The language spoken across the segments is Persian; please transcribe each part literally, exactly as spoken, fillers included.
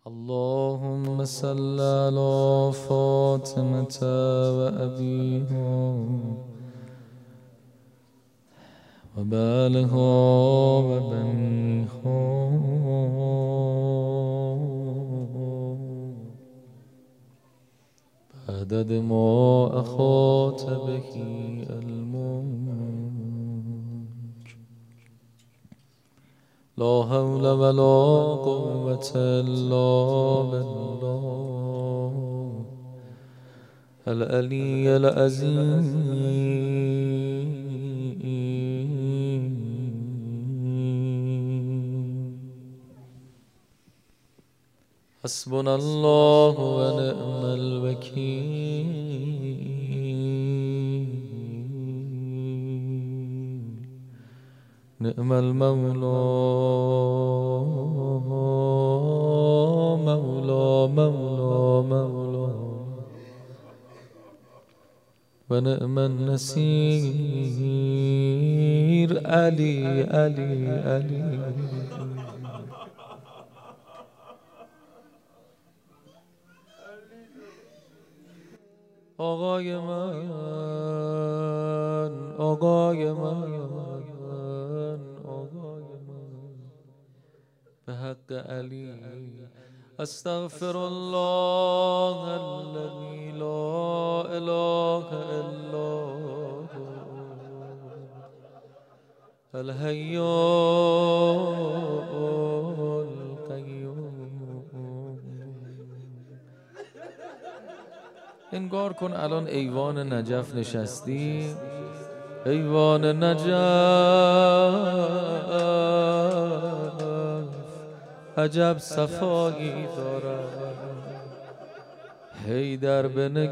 اللهم صل على فاطمة وأبيها وبالها وبنيها بعدد ما أخات به الملك لا حول ولا قوة إلا بالله العلي العظيم. حسبنا الله ونعم الوكيل نعم المولى مولى مولى مولى ونعم النصير علي علي علي. آقای من آقای من آقای من به حق علی استغفر الله الذي لا اله الا هو الحي انگار کن الان ایوان نجف نشستی، ایوان نجف عجب صفایی دارد، حیدر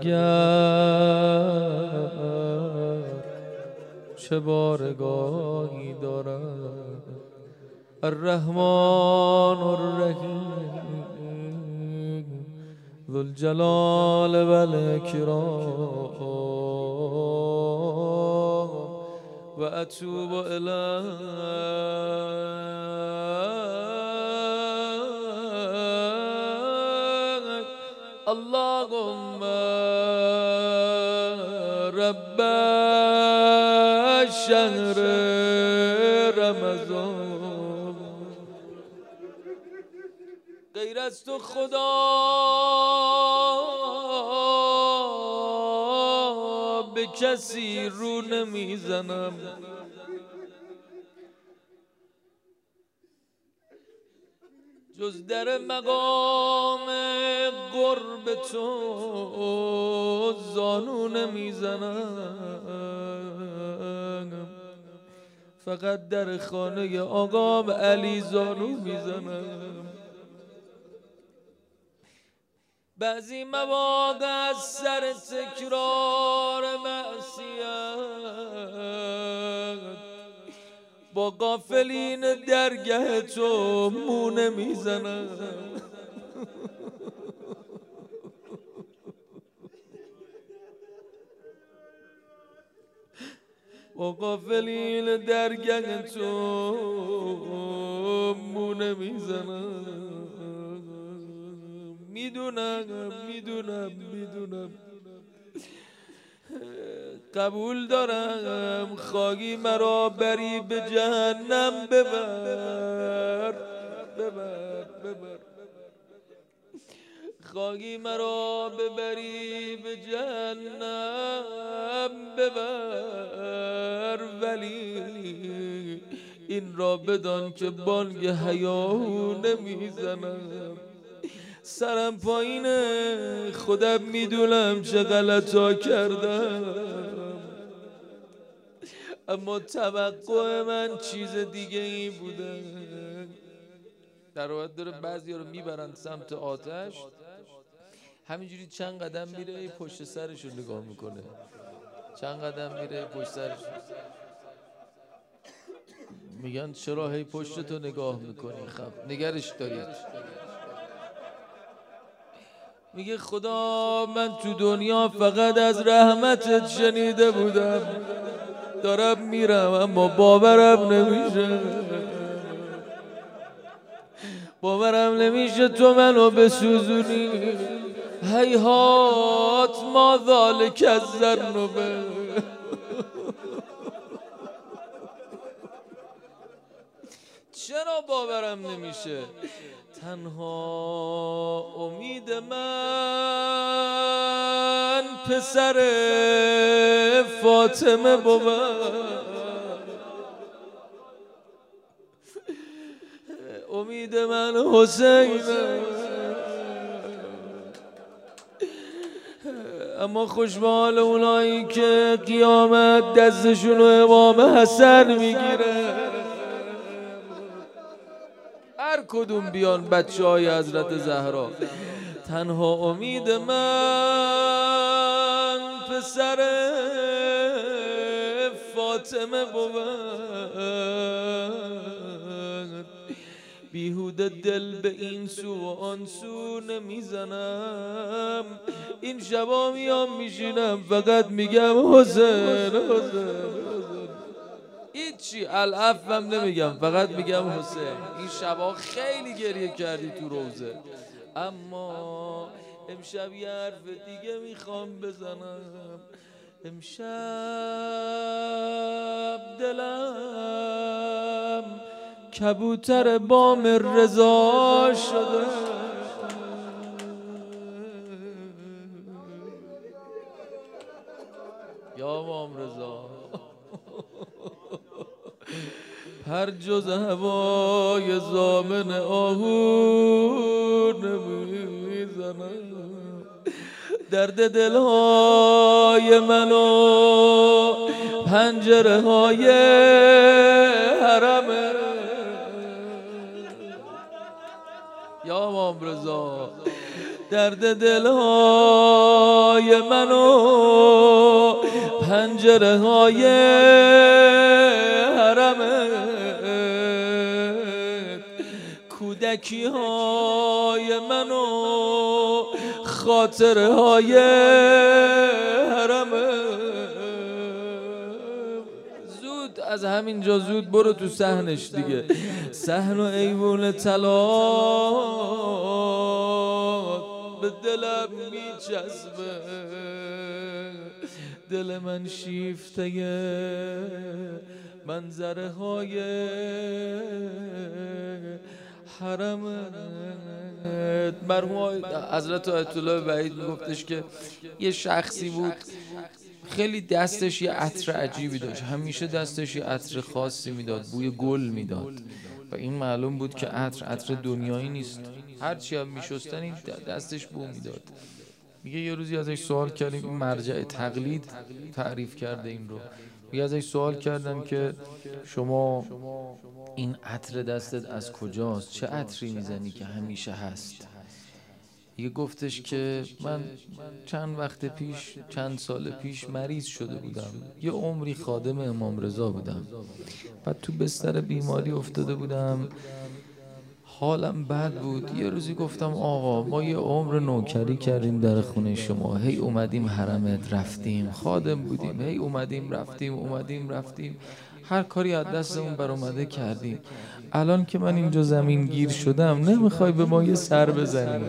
بنگر چه بارگاهی دارد. الرحمن الرحیم ذو الجلال والإكرام وأتوب إليك اللهم رب الشهر رمضان غیر از تو خدا به کسی رو نمیزنم، جز در مقام قرب تو زانو نمیزنم، فقط در خانه آقا علی زانو میزنم. بعضی مواقع از سر تکرار معصیت با غافلین درگه تو مو نمیزنم، با غافلین درگه تو مو نمیزنم. میدونم میدونم میدونم قبول دارم خواهی مرا بری به جهنم ببر ببر ببر خواهی مرا ببری به جهنم ببر، ولی این را بدان که بانگ حیا نمیزنم. سرم پایینه، خودم میدونم چه غلطا کردم، اما توقع من چیز دیگه ای بوده. در واقع داره بعضی رو میبرن سمت آتش، همینجوری چند قدم میره پشت سرش رو نگاه میکنه، چند قدم میره پشت سرش، میگن چرا هی پشت تو نگاه میکنی؟ خب نگرش دارید. میگه خدا من تو دنیا فقط از رحمتت شنیده بودم، دارم میرم اما باورم نمیشه. باورم نمیشه تو منو بسوزونی. هیهات ما ذالک الذنوبه. چرا باورم نمیشه؟ تنها امید من پسر فاطمه بود. امید من حسین. اما خوش به حال اونایی که قیامت دستشون رو امام حسن میگیره. هر کدوم بیان بچه های حضرت زهرا. تنها امید من پسر فاطمه بود. بیهوده دل به این سو و آن سو نمیزنم. این شبا میام میشینم فقط میگم حسین حسین. هیچی الافم نمیگم، فقط میگم حسین. این شبا خیلی گریه کردی تو روزه، اما امشب یه حرف دیگه میخوام بزنم. امشب دلم کبوتر بام رضا شده. یا بام رضا پر جز هوای زامن آهو نمیزنم. درد دلهای منو پنجره های حرمه. یا امام رضا درد دلهای منو پنجره های حرمه. کودکی های منو خاطره های حرمه. زود از همینجا زود برو تو صحنش دیگه. صحن و ایوون طلا به دلم میچسبه. دل من شیفته منظره های حرمت. مرحوم حضرت آیت الله وحید میگفتش که یه شخصی بود خیلی دستش یه عطر عجیبی داشت، همیشه دستش یه عطر خاصی میداد، بوی گل میداد و این معلوم بود که عطر عطر دنیایی نیست. هرچی هم میشستن این دستش بو میداد. میگه یه روزی ازش سوال کردیم، این مرجع تقلید تعریف کرده این رو. میگه ازش سوال کردم که شما این عطر دستت از کجاست؟ چه عطری میزنی که همیشه هست؟ یه گفتش که من چند وقت پیش چند سال پیش مریض شده بودم، یه عمری خادم امام رضا بودم، بعد تو بستر بیماری افتاده بودم، حالم بد بود. یه روزی گفتم آقا ما یه عمر نوکری کردیم در خونه شما، هی اومدیم حرمت رفتیم، خادم بودیم، هی اومدیم رفتیم اومدیم رفتیم، هر کاری از دستمون بر اومده کردیم. الان که من اینجا زمین گیر شدم نمیخوای به ما یه سر بزنی؟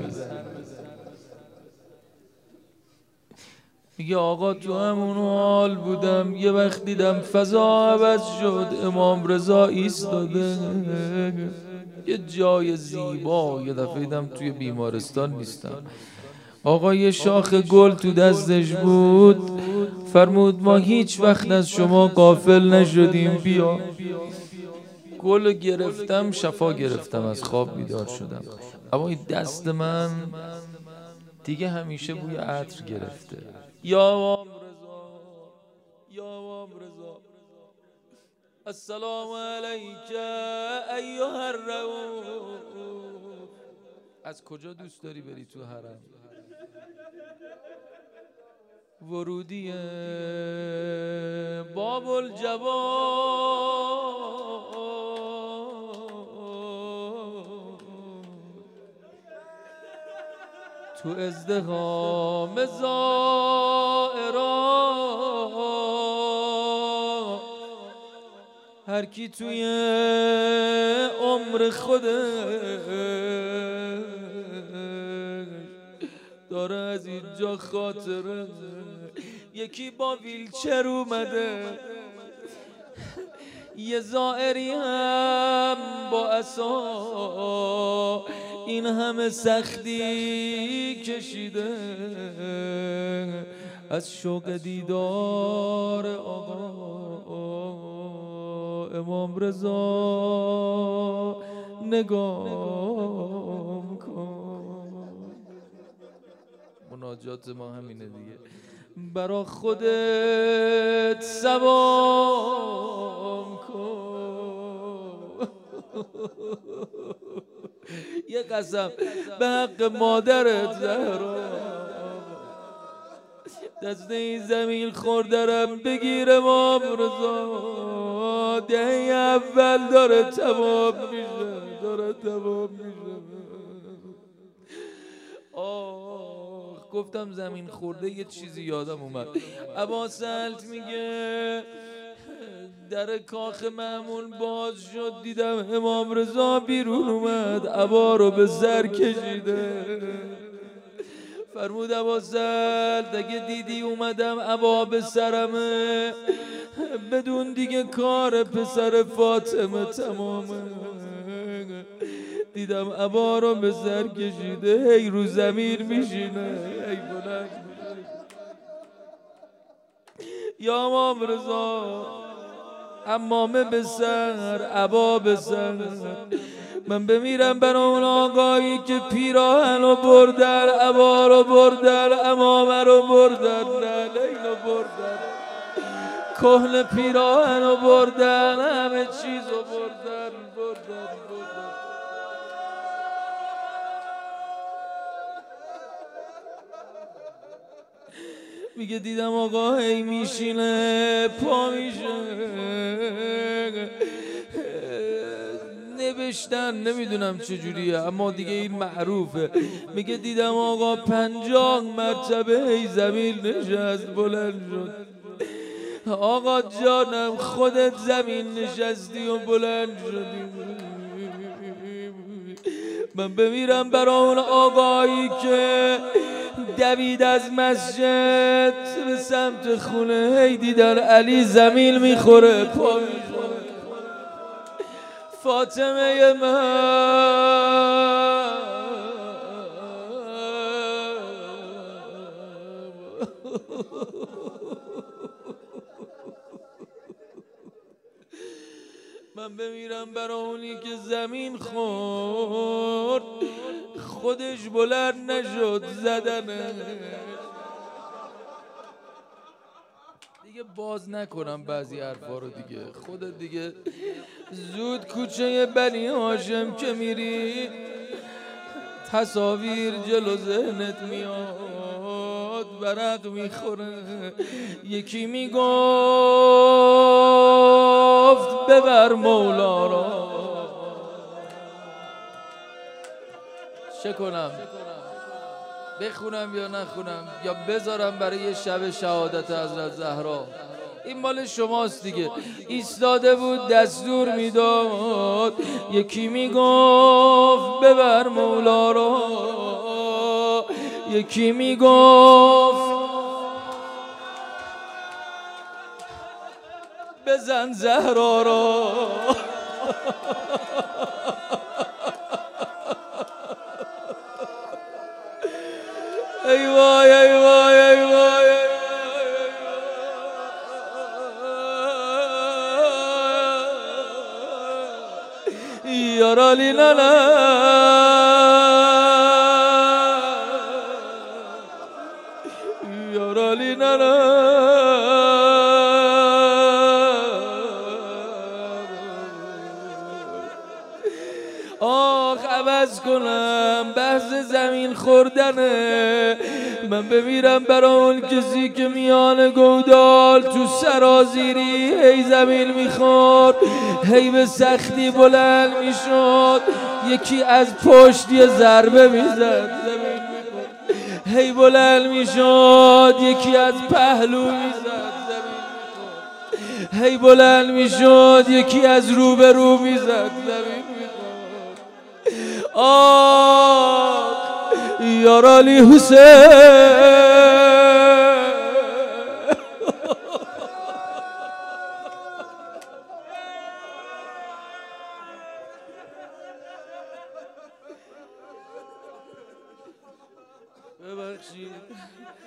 میگه آقا تو همون حال بودم، یه وقت دیدم فضا عوض شد، امام رضا ایستاده یه جای زیبا، یه دفعه دیدم توی بیمارستان نیستم. آقا یه شاخ گل تو دستش بود، فرمود ما هیچ وقت از شما غافل نشدیم، بیا. گل گرفتم، شفا گرفتم، از خواب بیدار شدم. اما این دست من دیگه همیشه بوی عطر گرفته. یا امام رضا، یا امام رضا، السلام علیک ایها الرؤوف. از کجا دوست داری بری تو حرم؟ ورودی باب الجواد، تو ازدحام زائران، هر کی توی عمر خودش داره از اینجا خاطره. یکی با ویلچر اومده، یه زائری هم با عصا، این همه سختی کشیده از شوق دیدار آقا امام رضا نگاه کن. مناجات ما همینه دیگه. برا خودت سوام کن. یه قسم به حق مادرت زهرا، دست این زمین خوردرم بگیر امام رضا، دهه اول داره تمام میشه، داره تمام میشه. آه گفتم زمین خورده، یه چیزی یادم اومد. ابا سلط میگه در کاخ مأمون باز شد، دیدم امام رضا بیرون اومد، ابا رو به سر کشیده. فرمود ابا سلط اگه دیدی اومدم ابا به سرمه، بدون دیگه کار پسر فاطمه تمامه. دیدم ابا رو به سر کشیده، هی رو زمین میشینه، هی بلند میشه. یا امام رضا امامه به سر، ابا به سر، من بمیرم برای اون آقایی که پیراهن رو بردن، ابا رو بردن، امامه رو بردن، نعلین رو بردن، کهن پیراهن رو بردن، همه چیز رو بردن بردن بردن. میگه دیدم آقا هی میشینه پا میشه، نوشتن نمیدونم چجوریه اما دیگه این معروفه. میگه دیدم آقا پنجاه مرتبه هی زمین نشست بلند شد. آقا جانم خودت زمین نشستی و بلند شدی، من بمیرم برای اون آقایی که دوید از مسجد به سمت خونه، هی دیدن علی زمین میخوره پا میخوره. فاطمه من من بمیرم برای اونی که زمین خورد، خودش بلند نشد زدنه. دیگه باز نکنم بعضی حرفا رو دیگه، خودت دیگه زود کوچه بنی هاشم که میری تصاویر جلو ذهنت میاد، برق میخوره. یکی میگفت ببر مولا را، چه کنم بخونم یا نخونم یا بذارم برای شب شهادت حضرت زهرا؟ این مال شماست دیگه. ایستاده بود دستور میداد، یکی میگفت ببر مولا را، یکی میگفت بزن زهرا را. ای وای ای وای ای وای یارالی نانا یارالی نانا. آخ عوض کنم بحث زمین خوردنه، من بمیرم برای اون کسی که میان گودال تو سرازیری هی زمین میخورد، هی به سختی بلند میشد، یکی از پشت یه ضربه میزد زمین میخورد، هی بلند میشد، یکی از پهلو میزد زمین میخورد، هی بلند میشد، یکی از روبرو میزد زمین میخورد. آه بیار علی حسین. ببخشید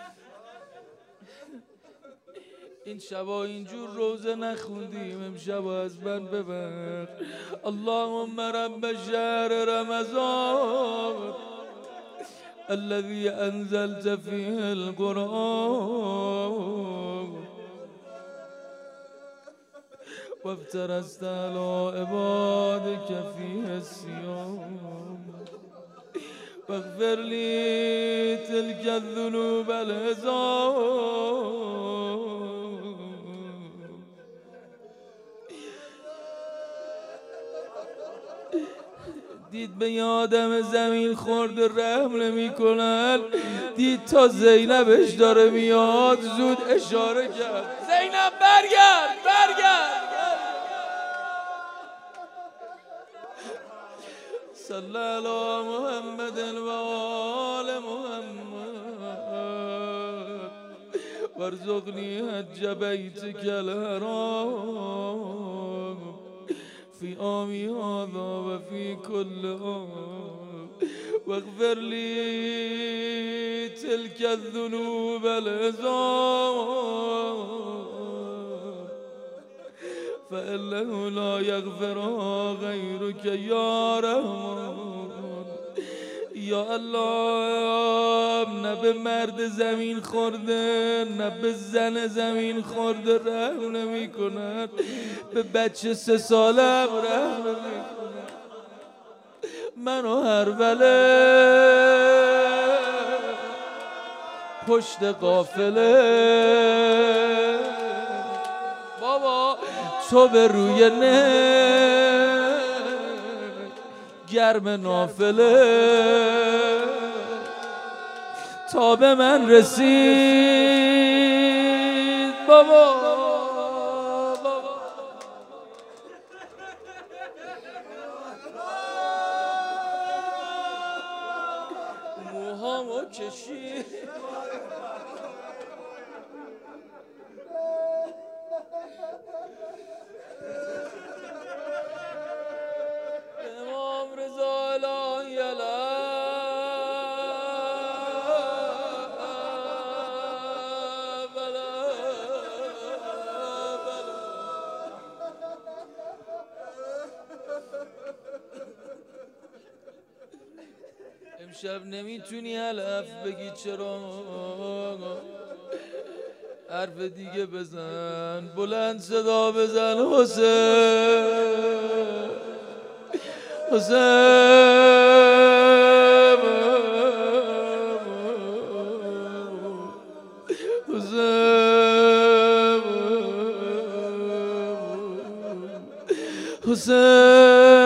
این شبا اینجور روزه نخوندیم، امشبا از من ببر. اللهم رب شهر رمضان الذي انزلت فيه القرآن وافترست على عبادك فيه الصيام واغفر لي تلك الذنوب العظام. دید به آدم زمین خورده رحم نمی کنن، دید تا زینبش داره میاد زود اشاره کرد زینب برگرد برگرد. صلی علی محمد و آل محمد وارزقنی حج بیتک الحرام فی عامی هذا و فی کل عام واغفر لی تلک الذنوب العظام فإنه لا يغفرها غيرك یا رحمان. یا الله نه به مرد زمین خورده نه به زن زمین خورده رحم نمی کند، به بچه سه ساله هم رحم نمی کند. منو هر وله پشت قافله بابا تو به روی نه گرم نافله تا به من رسید بابا بابا. موهامو کشید امام رضا الهی علیه امشب نمیتونی حلف بگی چرا، حرف دیگه بزن بلند صدا بزن حسین حسین حسین حسین